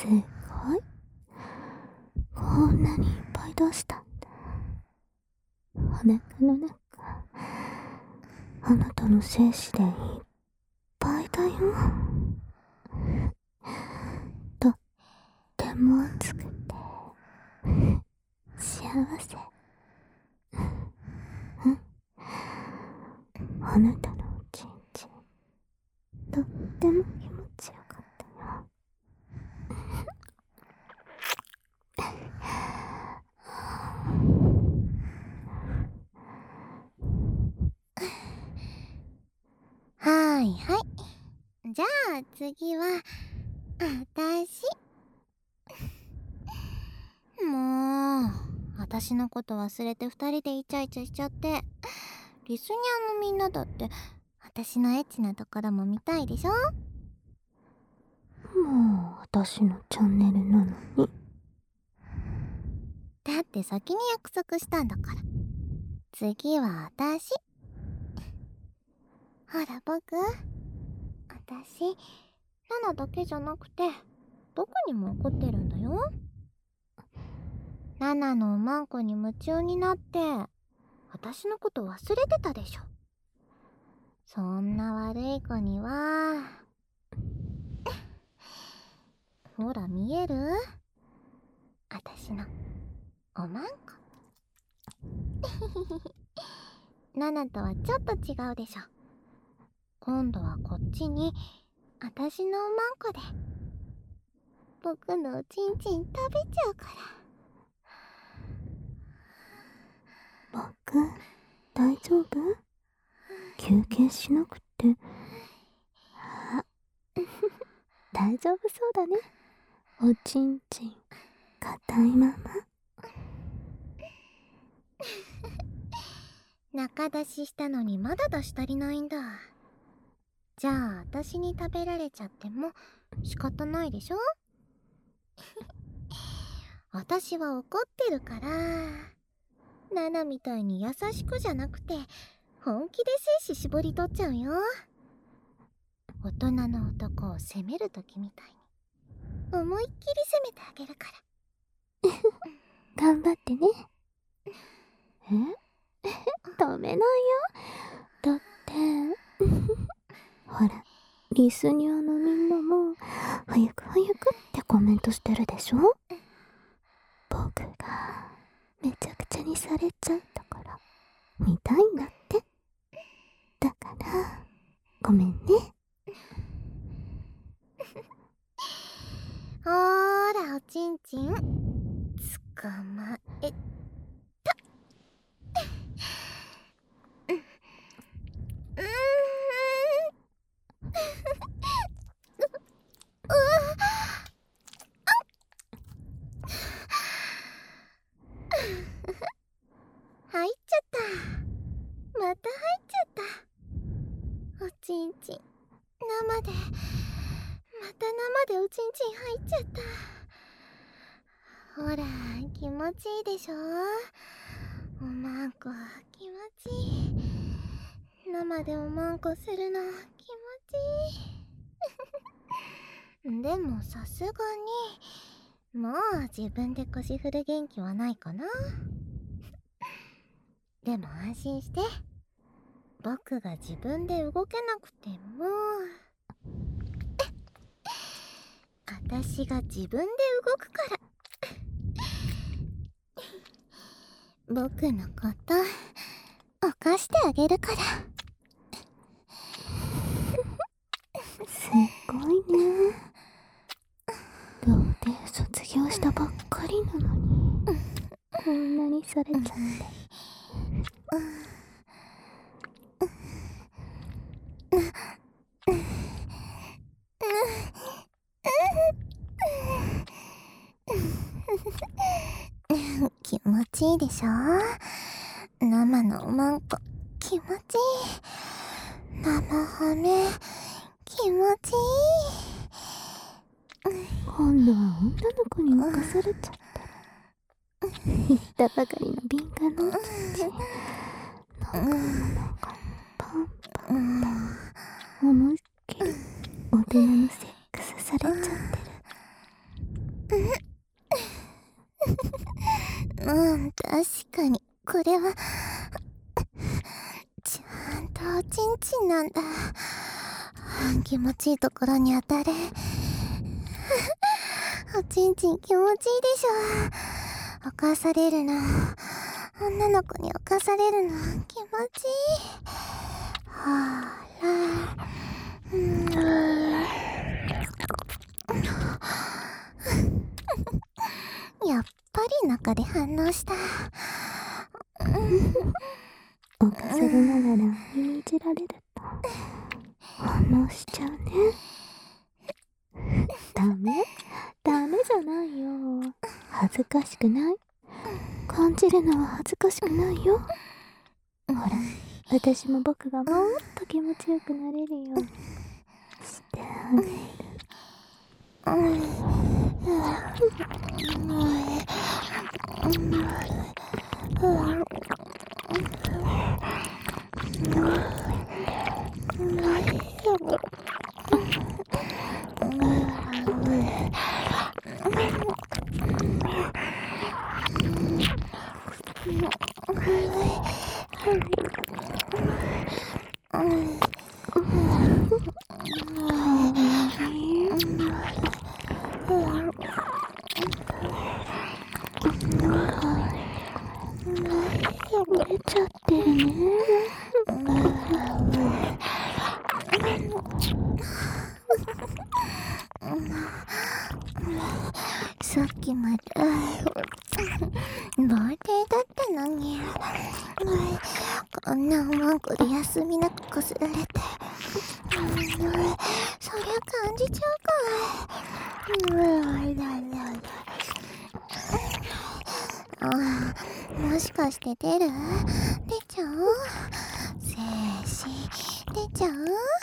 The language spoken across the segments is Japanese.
すごい。こんなにいっぱい出したんだ。お腹の中、あなたの精子でいっぱいだよ。とっても熱くて幸せ。あなたのおちんちん、とっても気持ちよかったよ。 はいはい。じゃあ次は私。もう私のこと忘れて2人でイチャイチャしちゃって、リスニアのみんなだって私のエッチなところも見たいでしょ。 もう私のチャンネルなのに。 だって先に約束したんだから。次は私。ほら僕、私ナナだけじゃなくて僕にも怒ってるんだよ。ナナのおまんこに夢中になって私のこと忘れてたでしょ。そんな悪い子にはほら見える？私のおまんこ。ナナとはちょっと違うでしょ。今度はこっちに私のおまんこで僕のおちんちん食べちゃうから。 僕、大丈夫？休憩しなくて。大丈夫そうだね。おちんちん硬いまま。 中出ししたのにまだ出し足りないんだ。じゃあ私に食べられちゃっても仕方ないでしょ。私は怒ってるから、ナナみたいに優しくじゃなくて本気で精子絞り取っちゃうよ。大人の男を責めるときみたいに思いっきり責めてあげるから。 頑張ってね。止めないよ。だってほら、リスニアのみんなも早く早くってコメントしてるでしょ。僕がめちゃくちゃにされちゃうところ見たいんだって。だからごめんね。 ほーらおちんちん捕まえた。入っちゃった。また入っちゃった。おちんちん生で、また生でおちんちん入っちゃった。ほら気持ちいいでしょ。おまんこ気持ちいい。生でおまんこするの気持ちいい。でもさすがにもう自分で腰振る元気はないかな。でも安心して、僕が自分で動けなくても私が自分で動くから。僕のこと犯してあげるから。 すごいね。童貞卒業したばっかりなのにこんなにされちゃって。 気持ちいいでしょ。生のおまんこ気持ちいい。生ハメ気持ちいい。 今度は女の子に侵されちゃった。言ったばかりの敏感なおちんちん、なんかパンパンパン、思いっきり大人のセックスされちゃってる。 かにこれはちゃんとおちんちんなんだ。気持ちいいところに当たる。おちんちん気持ちいいでしょ。犯されるの、女の子に犯されるの気持ちいい。ほら、やっぱり中で反応した。 犯されながら耳いじられると反応しちゃうね。ダメじゃないよ。恥ずかしくない。感じるのは恥ずかしくないよ。ほら、私も僕がもっと気持ちよくなれるようにしてあげる。破れちゃってるね。 さっきまで童貞だったのに、こんなおまんこで休みなくこすられて、そりゃ感じちゃうか。もしかして出ちゃう？精子出ちゃう？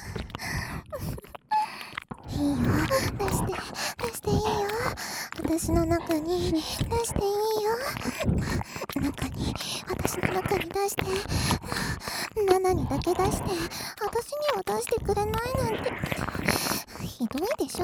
いいよ、出していいよ。私の中に出していいよ。私の中に出して、ナナにだけ出して、私には出してくれないなんてひどいでしょ。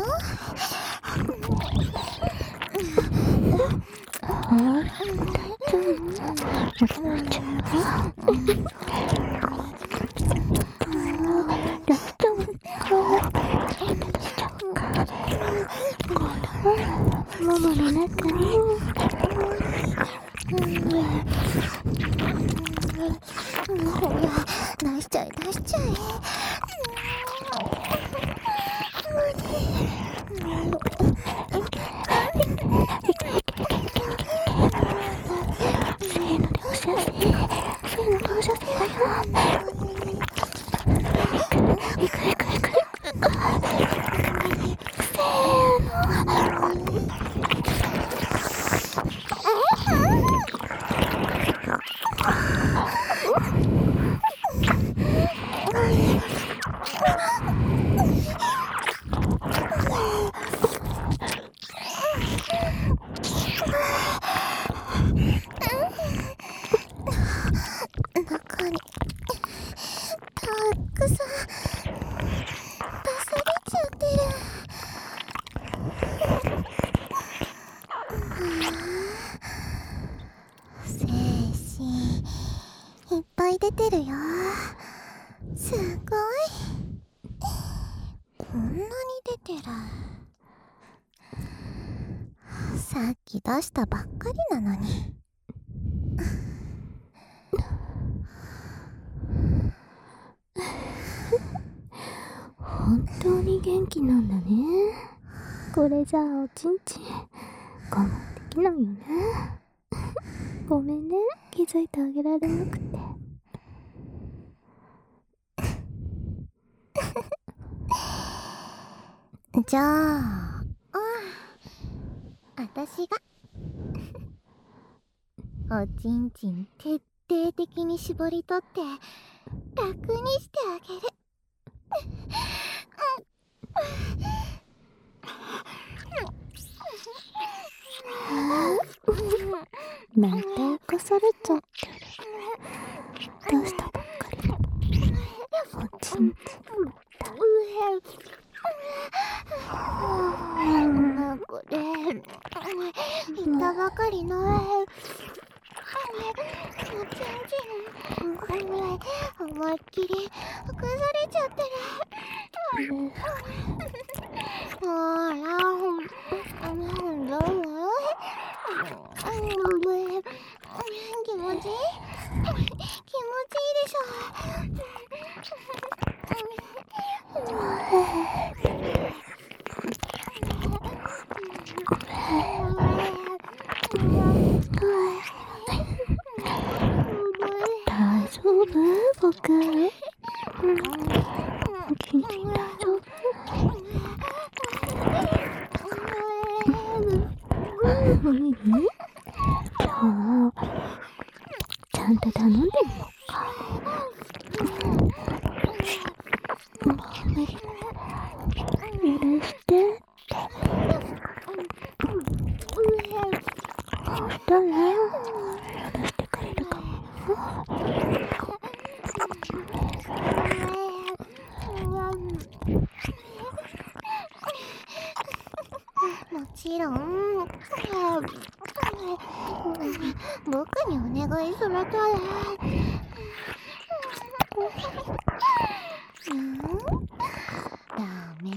ママの中に出しちゃえ。中にたくさん出されちゃってる。精子いっぱい出てるよ。すごい。こんなに出てる。さっき出したばっかりなのに。 本当に元気なんだね。これじゃあおちんちん我慢できないよね。ごめんね、気づいてあげられなくて。 じゃあ、私がおちんちん徹底的に絞り取って楽にしてあげる。 また起こされちゃってる。どうしたばっかりのおちんちんこれ、行ったばかりのっきり崩れちゃってる。ほら、どう？気持ちいい？気持ちいいでしょ。 大丈夫？僕。キンキン大丈夫？じゃあ、ちゃんと頼んでみようか。許してって。そしたら、許してくれるかもよ。 もちろん、僕にお願いするから。ダメ。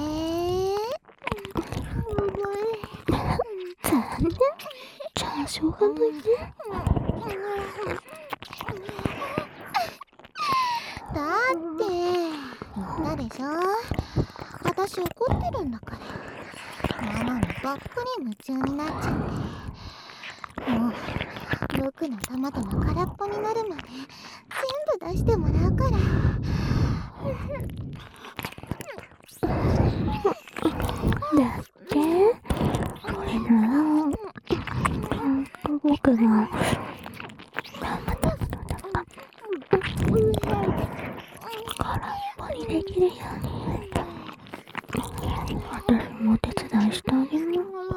残念。じゃあしょうがないね。 だって言ったでしょ、私怒ってるんだから。なのにばっかり夢中になっちゃって、もう僕の頭とも空っぽになるまで全部出してもらうから。 だってこれなら僕が頑張ったことだから空っぽにできるように私もお手伝いしてあげるよ。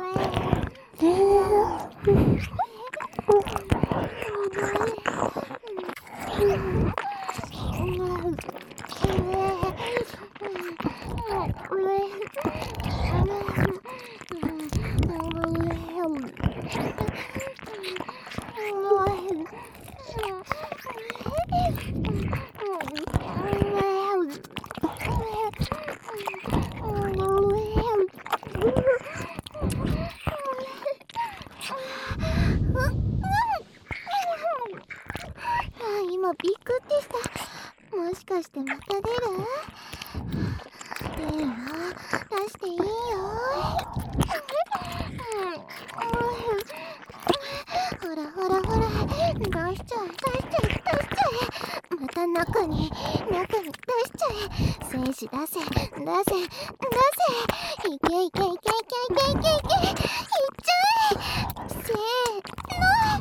今ビクってした。もしかしてまた出る？出るよ。出していいよ。ほらほらほら、出しちゃえ。また中に出しちゃえ。精子出せ。いけ。いっちゃえ。せーの。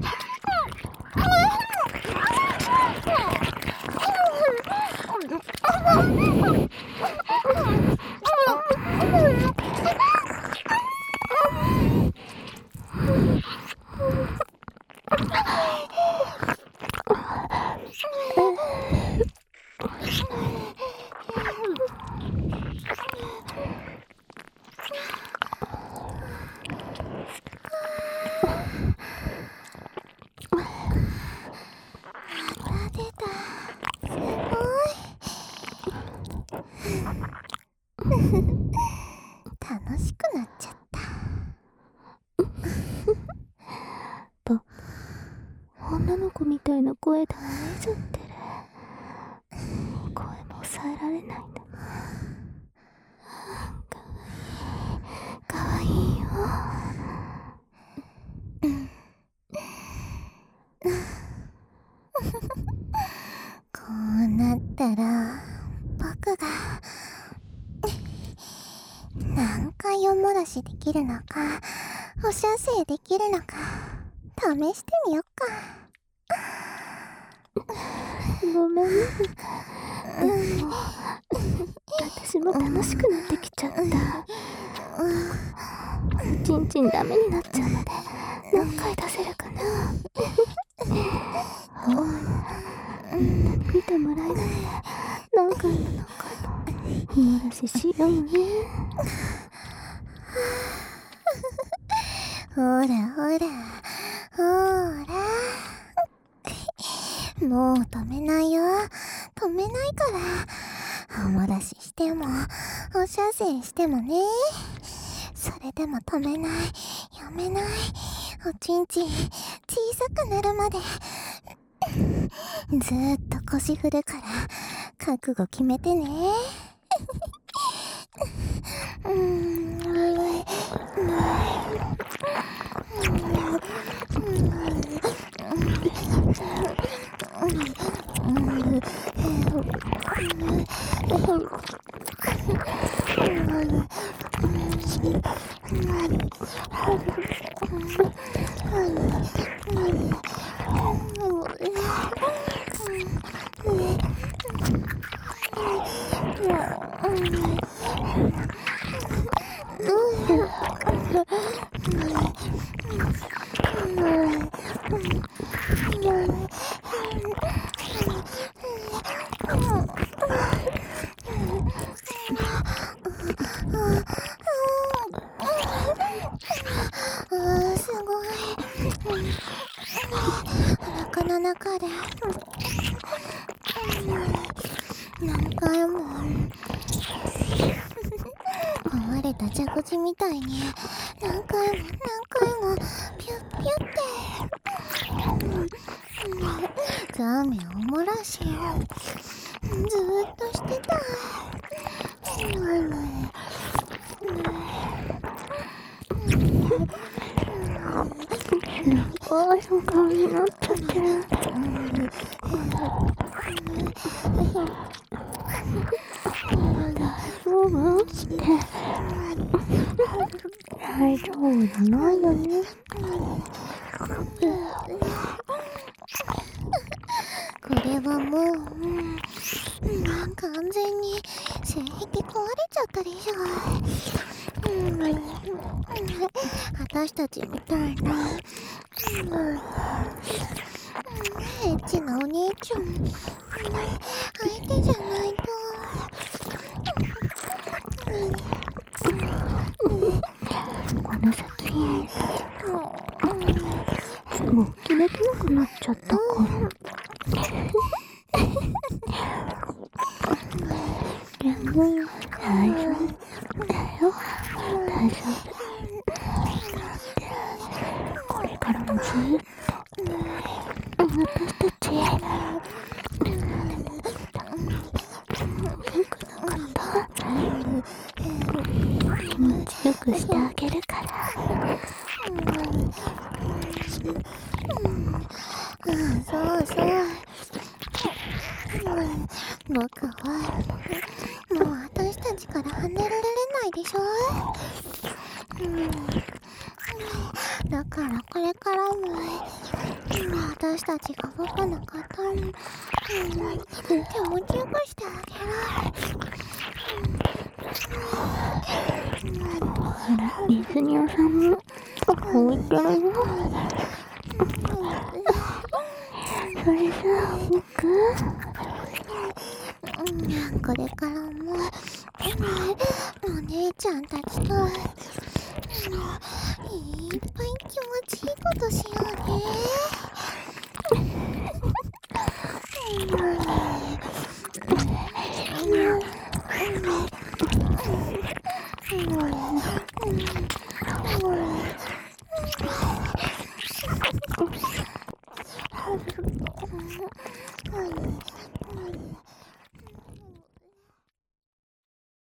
楽しくなっちゃった。 女の子みたいな声で慣れちゃってる。声も抑えられないんだ。かわいいよ。 こうなったら僕が何回おもらしできるのか、お射精できるのか試してみよっか。 ごめんね。でも私も楽しくなってきちゃった。ちんちんダメになっちゃうので何回出せるかな。みんなに見てもらいながら何回もおもらししようね。 ほらもう止めないよ。止めれないから。おもらししてもお射精してもね。それでも止めない、やめない。おちんちん小さくなるまでずーっと腰振るから覚悟決めてね。すごい。お腹の中で何回も壊れた蛇口みたいに何回もピュッピュってザーメンおもらしずーっとしてた。 お母さん顔になっちゃってる。大丈夫って大丈夫じゃないよね。 これはもう、完全に性癖壊れちゃったでしょ。私たちみたいなエッチなお姉ちゃん相手じゃないと。 この先もう気できなくなっちゃったからでも大丈夫だよ。大丈夫。これからもずっと私たち僕のこと気持ちよくしてあげるから。 そうそう。僕はもう私たちから離れられないでしょ。だからこれからも私たちが僕のこと気持ちよくしてあげる。 ほら、リズニオさんも置いてるよ。それじゃあ僕これからもお姉ちゃんたちといっぱい気持ちいいことしようね。